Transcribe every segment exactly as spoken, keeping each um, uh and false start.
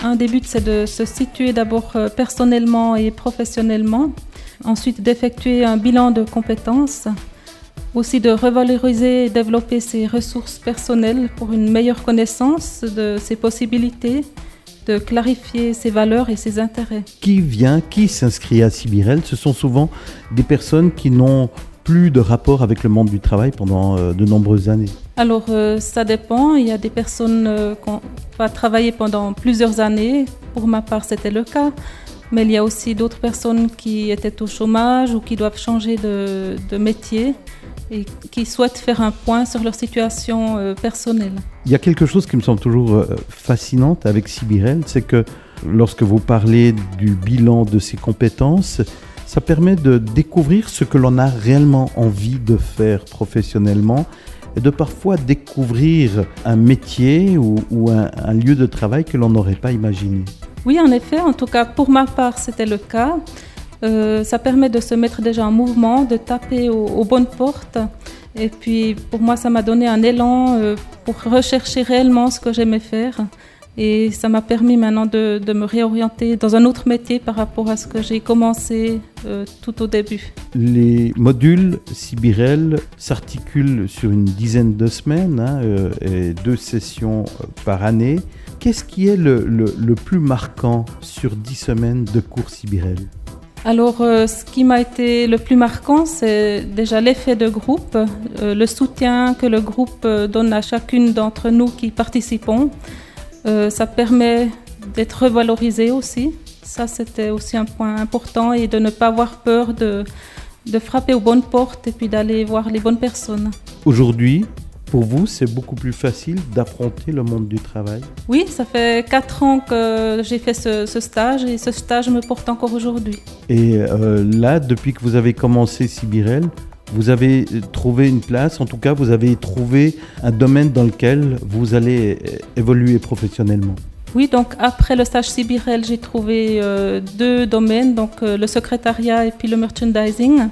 Un des buts, c'est de se situer d'abord personnellement et professionnellement, ensuite d'effectuer un bilan de compétences, aussi de revaloriser et développer ses ressources personnelles pour une meilleure connaissance de ses possibilités, de clarifier ses valeurs et ses intérêts. Qui vient, qui s'inscrit à Sibirel? Ce sont souvent des personnes qui n'ont plus de rapport avec le monde du travail pendant euh, de nombreuses années. Alors, euh, ça dépend. Il y a des personnes euh, qui ont pas travaillé pendant plusieurs années. Pour ma part, c'était le cas. Mais il y a aussi d'autres personnes qui étaient au chômage ou qui doivent changer de, de métier et qui souhaitent faire un point sur leur situation euh, personnelle. Il y a quelque chose qui me semble toujours euh, fascinante avec Sibirel, c'est que lorsque vous parlez du bilan de ses compétences, ça permet de découvrir ce que l'on a réellement envie de faire professionnellement et de parfois découvrir un métier ou, ou un, un lieu de travail que l'on n'aurait pas imaginé. Oui, en effet, en tout cas pour ma part, c'était le cas. Euh, ça permet de se mettre déjà en mouvement, de taper aux, aux bonnes portes. Et puis pour moi, ça m'a donné un élan euh, pour rechercher réellement ce que j'aimais faire. Et ça m'a permis maintenant de, de me réorienter dans un autre métier par rapport à ce que j'ai commencé euh, tout au début. Les modules Sibirel s'articulent sur une dizaine de semaines, hein, euh, et deux sessions par année. Qu'est-ce qui est le, le, le plus marquant sur dix semaines de cours Sibirel? Alors, euh, ce qui m'a été le plus marquant, c'est déjà l'effet de groupe, euh, le soutien que le groupe donne à chacune d'entre nous qui participons. Euh, ça permet d'être revalorisé aussi. Ça, c'était aussi un point important et de ne pas avoir peur de, de frapper aux bonnes portes et puis d'aller voir les bonnes personnes. Aujourd'hui, pour vous, c'est beaucoup plus facile d'affronter le monde du travail? Oui, ça fait quatre ans que j'ai fait ce, ce stage et ce stage me porte encore aujourd'hui. Et euh, là, depuis que vous avez commencé Sibirel, vous avez trouvé une place, en tout cas, vous avez trouvé un domaine dans lequel vous allez évoluer professionnellement. Oui, donc après le stage Sibirel, j'ai trouvé euh, deux domaines, donc euh, le secrétariat et puis le merchandising.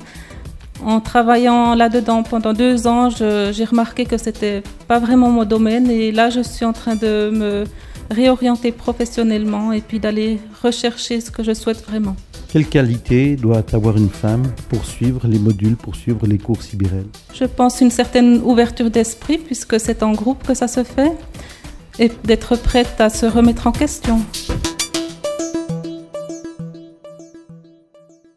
En travaillant là-dedans pendant deux ans, je, j'ai remarqué que c'était pas vraiment mon domaine et là, je suis en train de me réorienter professionnellement et puis d'aller rechercher ce que je souhaite vraiment. Quelle qualité doit avoir une femme pour suivre les modules, pour suivre les cours Sibirel? Je pense une certaine ouverture d'esprit puisque c'est en groupe que ça se fait et d'être prête à se remettre en question.